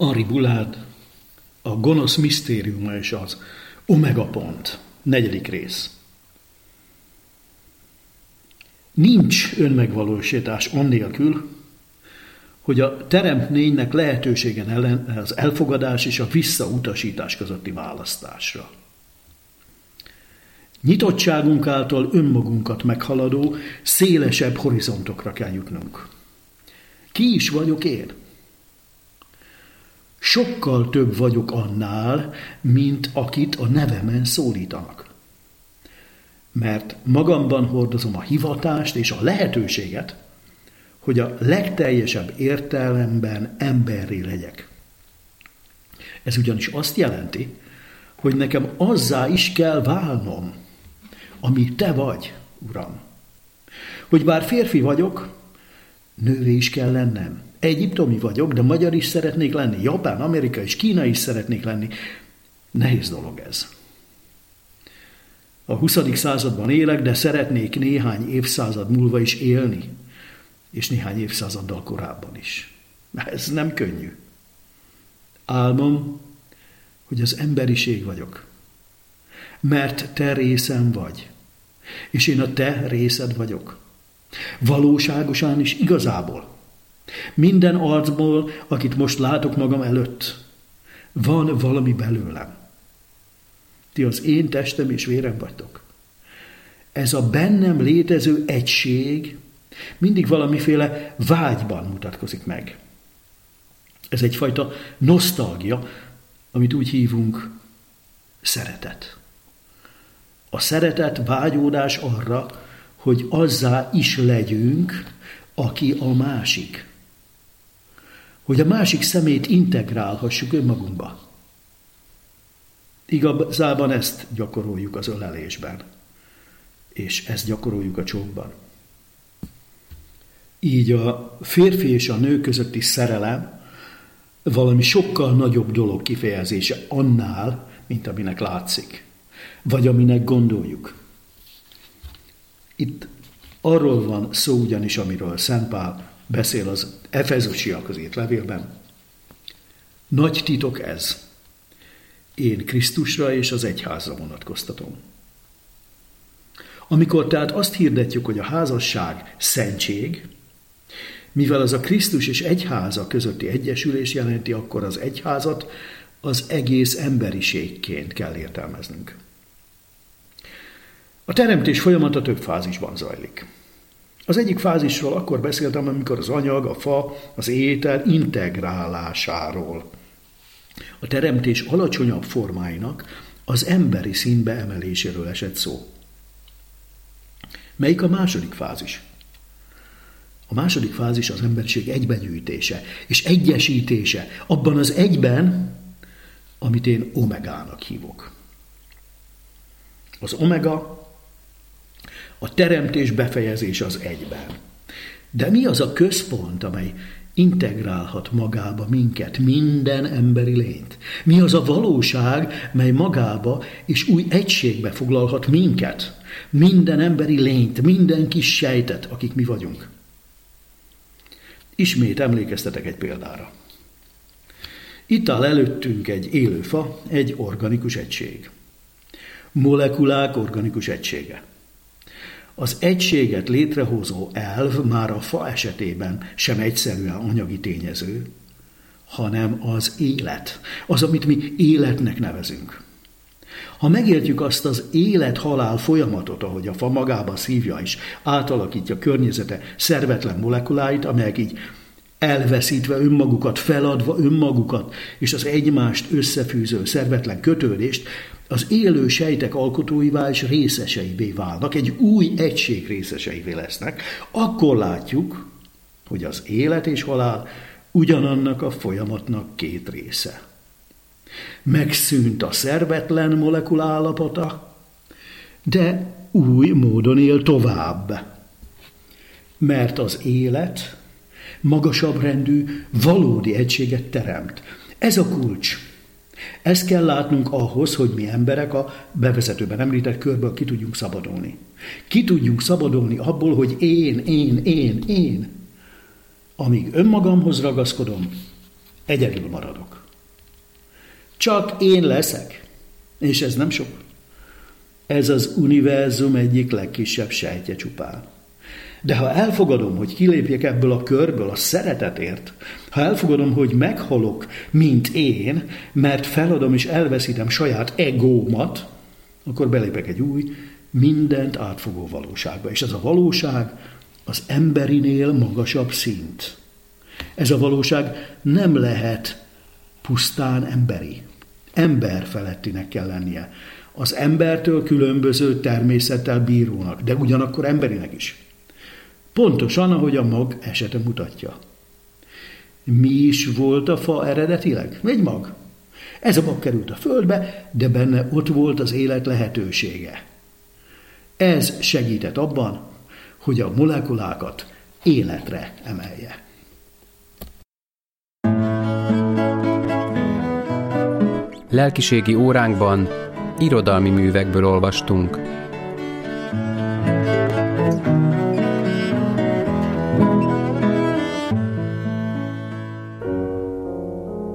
Henri Boulard, a gonosz misztériuma és az omega pont, 4. rész. Nincs önmegvalósítás annélkül, hogy a teremtménynek lehetőségen ellen az elfogadás és a visszautasítás közötti választásra. Nyitottságunk által önmagunkat meghaladó, szélesebb horizontokra kell jutnunk. Ki is vagyok én? Sokkal több vagyok annál, mint akit a nevemen szólítanak. Mert magamban hordozom a hivatást és a lehetőséget, hogy a legteljesebb értelemben emberré legyek. Ez ugyanis azt jelenti, hogy nekem azzá is kell válnom, ami te vagy, Uram. Hogy bár férfi vagyok, nővé is kell lennem. Egyiptomi vagyok, de magyar is szeretnék lenni, japán, amerikai és kínai is szeretnék lenni. Nehéz dolog ez. A 20. században élek, de szeretnék néhány évszázad múlva is élni, és néhány évszázaddal korábban is. Ez nem könnyű. Álmom, hogy az emberiség vagyok, mert te részem vagy, és én a te részed vagyok. Valóságosan is igazából. Minden arcból, akit most látok magam előtt, van valami belőlem. Ti az én testem és vérem vagytok. Ez a bennem létező egység mindig valamiféle vágyban mutatkozik meg. Ez egyfajta nosztalgia, amit úgy hívunk szeretet. A szeretet vágyódás arra, hogy azzá is legyünk, aki a másik. Hogy a másik szemét integrálhassuk önmagunkba. Igazában ezt gyakoroljuk az ölelésben, és ezt gyakoroljuk a csókban. Így a férfi és a nő közötti szerelem valami sokkal nagyobb dolog kifejezése annál, mint aminek látszik, vagy aminek gondoljuk. Itt arról van szó ugyanis, amiről Szent Pál beszél az Efezusiakhoz írt levélben. Nagy titok ez. Én Krisztusra és az egyházra vonatkoztatom. Amikor tehát azt hirdetjük, hogy a házasság szentség, mivel az a Krisztus és egyháza közötti egyesülés jelenti, akkor az egyházat az egész emberiségként kell értelmeznünk. A teremtés folyamata több fázisban zajlik. Az egyik fázisról akkor beszéltem, amikor az anyag, a fa, az étel integrálásáról, a teremtés alacsonyabb formáinak az emberi színbe emeléséről esett szó. Melyik a második fázis? A második fázis az emberiség egybegyűjtése és egyesítése abban az egyben, amit én omegának hívok. Az omega a teremtés befejezése az egyben. De mi az a központ, amely integrálhat magába minket, minden emberi lényt? Mi az a valóság, mely magába és új egységbe foglalhat minket, minden emberi lényt, minden kis sejtet, akik mi vagyunk? Ismét emlékeztetek egy példára. Itt áll előttünk egy élő fa, egy organikus egység. Molekulák organikus egysége. Az egységet létrehozó elv már a fa esetében sem egyszerűen anyagi tényező, hanem az élet, az, amit mi életnek nevezünk. Ha megértjük azt az élet-halál folyamatot, ahogy a fa magába szívja és átalakítja környezete szervetlen molekuláit, amelyek így elveszítve önmagukat, feladva önmagukat és az egymást összefűző szervetlen kötődést, az élő sejtek alkotóivá és részeseivé válnak, egy új egység részeseivé lesznek, akkor látjuk, hogy az élet és halál ugyanannak a folyamatnak két része. Megszűnt a szervetlen molekula állapota, de új módon él tovább. Mert az élet magasabb rendű, valódi egységet teremt. Ez a kulcs. Ezt kell látnunk ahhoz, hogy mi emberek a bevezetőben említett körből ki tudjunk szabadulni. Ki tudjunk szabadulni abból, hogy én. Amíg önmagamhoz ragaszkodom, Egyedül maradok. Csak én leszek. És ez nem sok. Ez az univerzum egyik legkisebb sejtje csupán. De ha elfogadom, hogy kilépjek ebből a körből a szeretetért, ha elfogadom, hogy meghalok, mint én, mert feladom és elveszítem saját egómat, akkor belépek egy új, mindent átfogó valóságba. És ez a valóság az emberinél magasabb szint. Ez a valóság nem lehet pusztán emberi. Ember felettinek kell lennie. Az embertől különböző természettel bírónak, de ugyanakkor emberinek is. Pontosan, ahogy a mag esete mutatja. Mi is volt a fa eredetileg? Egy mag. Ez a mag került a földbe, de benne ott volt az élet lehetősége. Ez segített abban, hogy a molekulákat életre emelje. Lelkiségi óránkban irodalmi művekből olvastunk.